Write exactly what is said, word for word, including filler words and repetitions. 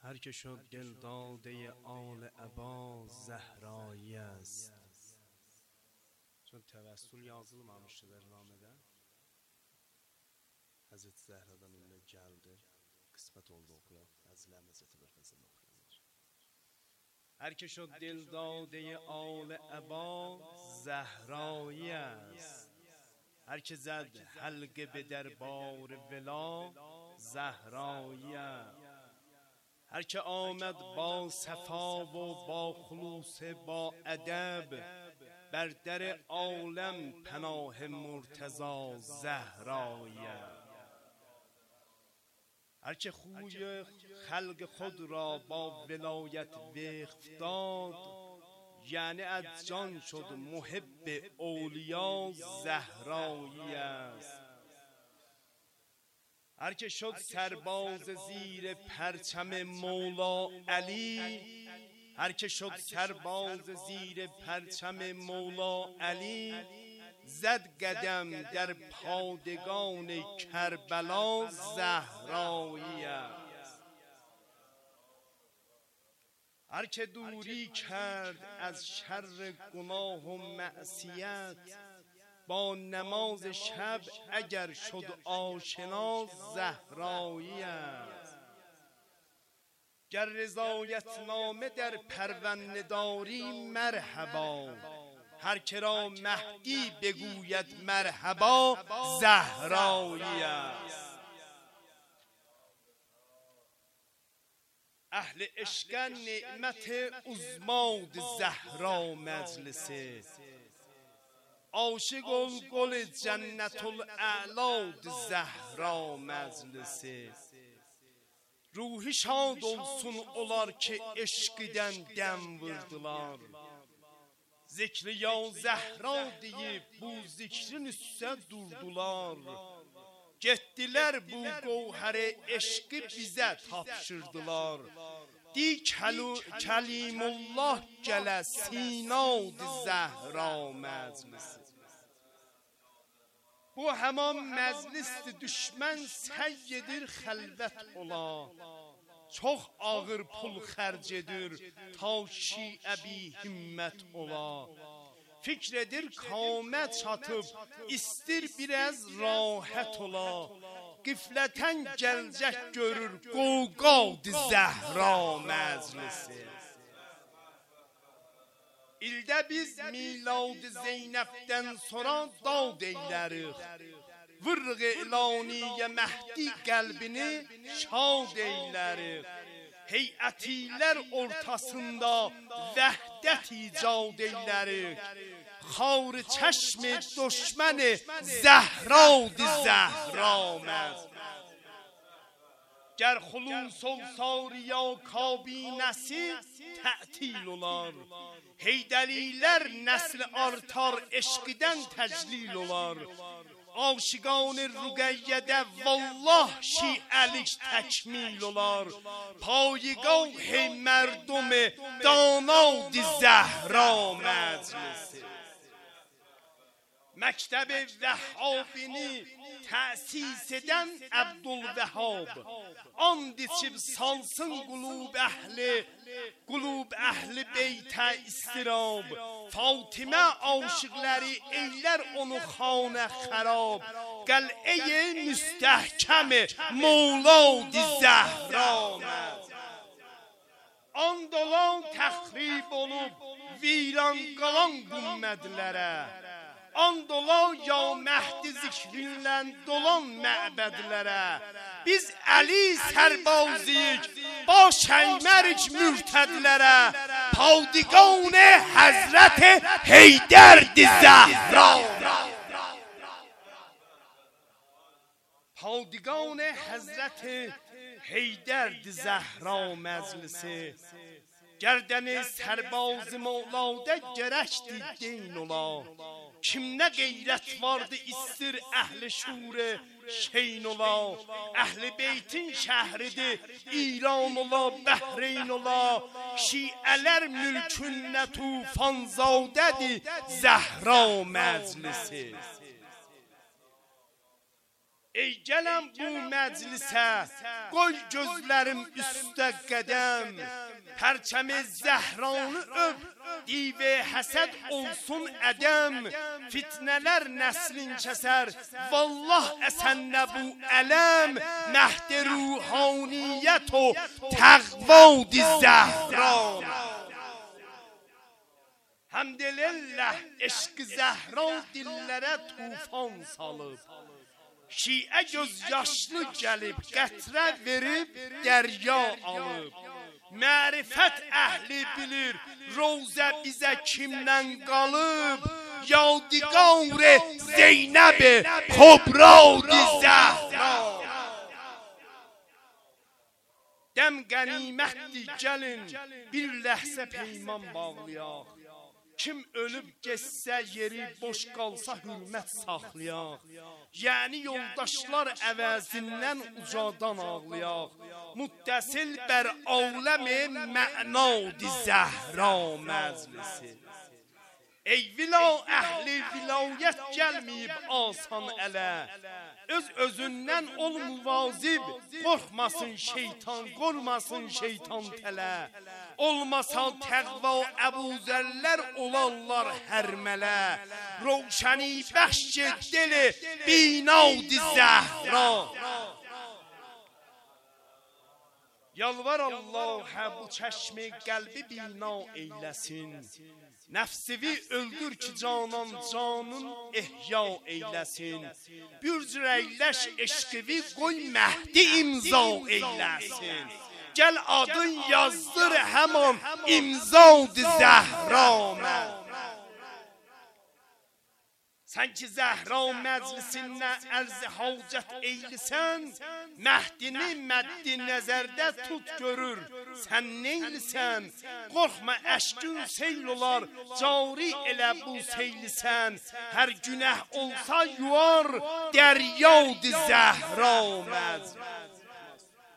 هر که شد دل داده آل ابا زهرایی است. Çün təvəssül yazılmamışdı Bərnamədə. Hazreti Zehra'dan ünlü geldi. Kısmet oldu okuyaq. Fəzilə Hazreti bir fəzil okuyaq. Her که شد دل داده آل ابا زهرایی است. هر که زد حلقه به دربار ولا زهرایی است. هر که آمد با صفا و با خلوص با ادب بر در عالم پناه مرتضی زهرایی است. هر که خوی خلق خود را با ولایت وقف داد یعنی از جان شد محب اولیا زهرایی است. هر که شد سرباز زیر پرچم مولا علی هر که شد سرباز زیر پرچم مولا علی زد قدم در پادگان کربلا زهرایی است. هر که دوری کرد از شر گناه و معصیت با نماز شب اگر شد آشنا زهرایی است. گر رضایت نامه در پرونده داری مرحبا هر که را مهدی بگوید مرحبا زهرایی است. اهل عشق نعمت عظماد زهرا مجلسه عاشق ol گل جنت الاعلاد زهرا مجلسه. Ruhi şad olsun olar ki eşqiden dem vurdular. Zikri ya Zəhra deyib bu zikrin üstə durdular. Getdilər bu qovhəri eşqi bizə tapşırdılar. Di kəlimullah gələ sinad Zəhra məclisi. Bu həman məclisdir düşmən səyyedir xəlvət ola. Çox ağır pul xərc edir ta şiə bi himmət ola. Fikr edir kamə çatıb istir biraz rahət ola. Qiflətən gəlcək görür qovqad Zəhra məclisi. İldə biz milad Zeynəbdən sonra dad eylərik. Vırq ilaniyə Məhdi qəlbini şad eylərik. Heyətilər ortasında vəhdət icad eylərik. Xar çəşm düşmən Zəhrad Zəhra məclisi. گر خلوص olsa ya kabinesi tətil olar. Heydəliler nəsl artar eşqdən təclil olar. Aşiqan rüqəyyədə vallah şiəlik təkmil olar. Payigah hey mردم داناد زهرا məclisi. Məktəb Vəhhabini təsis edən Abdülvəhhab and içib salsın qulub əhli qulub əhli beytə istirab. Fatimə aşıqları eylər onu xanə xarab. Qəl'ə müstəhkəm Mevlad Zəhra and olan təxrib olub viran qalan gümmədlərə. And ola ya Məhdi zikrinlə dolan məbədlərə. Biz Əli sərbazıyıq, baş əymərik mürtədlərə. Padigan Həzrət Heydərdi Zəhra. Padigan Həzrət Heydərdi Zəhra məclisi. Gərdəni sərbaz Mevlada gərəkdir deyn ola. Kimdə qeyrət vardı istir əhli şure şeyn ola. Əhli beytin şəhridir İran ola, Bəhreyn ola. Şiələr mülkünnə tufanzadədir Zəhra məclisi. Ey gələn bu məclisə, qoy gözlərim üstə qədəm, pərçəmi zəhranı öp, div-i həsəd olsun ədəm, fitnələr nəslin kəsər, vallah əsənnə bu ələm, məhd-i ruhaniyyət o təqvad-i zəhram. Həmdülillah eşq-i zəhra dillərə tufan salıb, şiə göz yaşlı gəlib, qətrə verib, dərya alıb. Mərifət əhli bilir, rozə bizə kimdən qalıb, yadigar Zeynəb-i Kubra-i Zəhra. Dəm qənimətdir, gəlin, bir ləhzə peyman bağlayaq. Kim ölüb geçsə yeri, boş qalsa hürmət saxlayaq. Yəni yoldaşlar əvəzindən ucadan ağlayaq. Muttəsil bər aləmi mə'nad-i Zəhra məclisi. Ey vila əhli vilayət gəlməyib asan ələ. Öz özündən ol muvazib, qorxmasın şeytan, qormasın şeytan tələ. Olmasa təqva əbuzərlər olarlar hərmələ. Roşəni bəxş dili binad-i Zəhra. Yalvar Allah'a bu çeşmi qəlbi bina eyləsin. Nəfsivi öldür ki canan canın ehya eyləsin. Bürcr eyləş eşqivi qoy məhdi imza eyləsin. Gəl adın yazdır həman imza-i Zəhra. Sən ki Zəhra məclisindən ərz-i hacət eylisən, Məhdini məddi nəzərdə tut görür, sən neylisən? Qorxma əşkün seyl olar, cari elə bu seylisən, hər günəh olsa yuvar, dəryad-i Zəhra məclis.